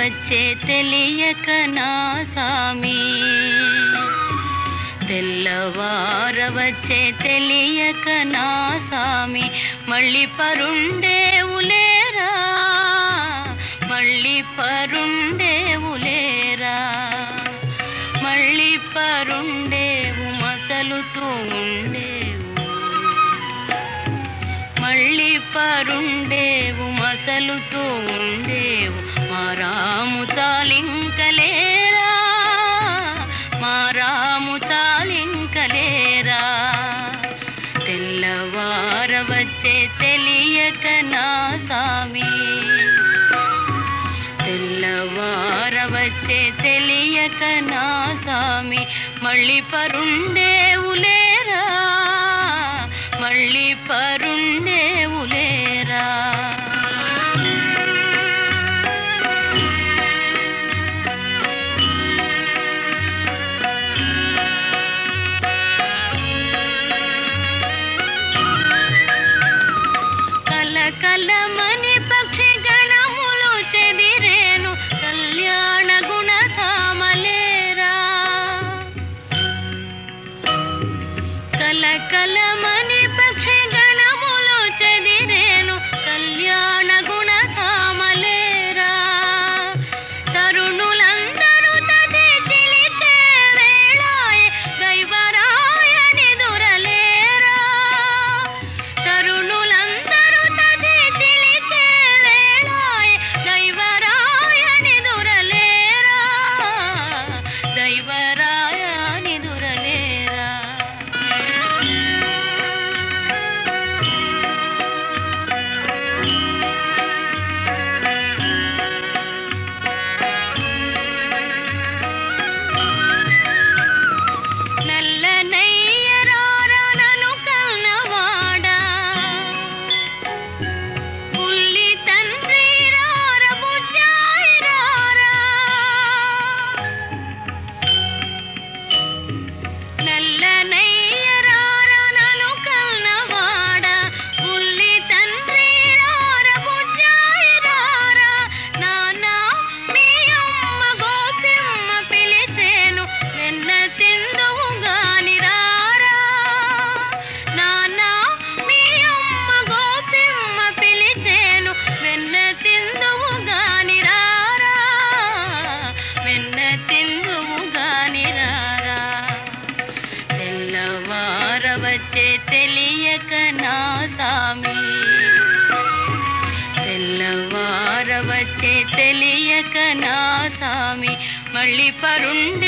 వచ్చే తెలియక నా సామి, తెల్లవార వచ్చే తెలియక నా సామి, మళ్ళీ పరుండేవులేరా, మళ్ళీ పరుండేవులేరా, మళ్ళీ పరుండేవు మసలుతూ ఉండేవు, మళ్ళీ పరుండేవు మసలుతూ ఉండేవు, మారాము చాలింకలేరా, మారాము చాలింకలేరా, తెల్లవార వచ్చే తెలియక నా సామి, తెల్లవార వచ్చే తెలియక నా సామి, మళ్ళీ పరుండేవులేరా, మళ్ళీ పరుండేవులేరా. కలకలమని పక్షి గణములు చెదిరేను, కళ్యాణ గుణధామలేరా, కలకలమని పక్షి గణములు చెదిరేను, కళ్యాణ గుణధామలేరా, తరుణులందరూ తది చిలికే వేళాయే, దైవరాయని దురలేరా, తరుణులందరూ తది చిలికే వేళాయే, దైవరాయని దురలేరా, దైవరాయని దురలేరా. నల్లనయ్యరారా నన్ను కన్నవాడా, పుల్లి తండ్రి రార బుజ్జాయి రారా, నల్లనయ్యరారా నన్ను కన్నవాడా, పుల్లి తండ్రి రార బుజ్జాయి రారా, నాన్న మీ అమ్మ గోపిమ్మ పిలిచేను, వెన్న తిందువు గాని రారా, నాన్న మీ అమ్మ గోపిమ్మ పిలిచేను, వెన్న తిందువు గాని రారా, వెన్న తిందువు గాని రారా, తెల్లవార వచ్చే తెలియక నా సామి, తెల్లవార వచ్చే తెలియక నా సామి, మళ్ళీ పరుండే